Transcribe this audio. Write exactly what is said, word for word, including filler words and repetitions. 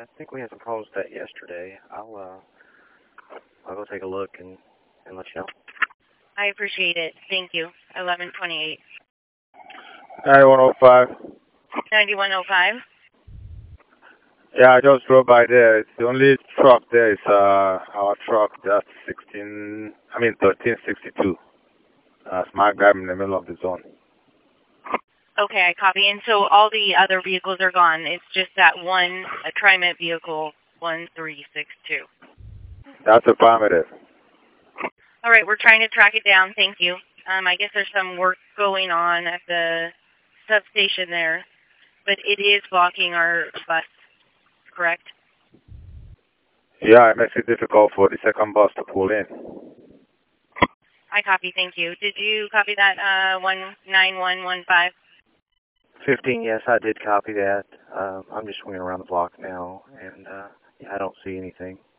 I think we had some problems with that yesterday. I'll uh, I'll go take a look and, and let you know. I appreciate it. Thank you. eleven twenty-eight. ninety-one oh five. ninety-one oh five. Yeah, I just drove by there. It's the only truck there is uh our truck. That's sixteen. I mean thirteen sixty-two. Uh, smart guy in the middle of the zone. Okay, I copy. And so all the other vehicles are gone. It's just that one a TriMet vehicle, one three six two. That's affirmative. All right, we're trying to track it down. Thank you. Um, I guess there's some work going on at the substation there, but it is blocking our bus, correct? Yeah, it makes it difficult for the second bus to pull in. I copy. Thank you. Did you copy that uh, one nine one one five? fifteen, yes, I did copy that. Um, I'm just swinging around the block now, and uh, yeah, I don't see anything.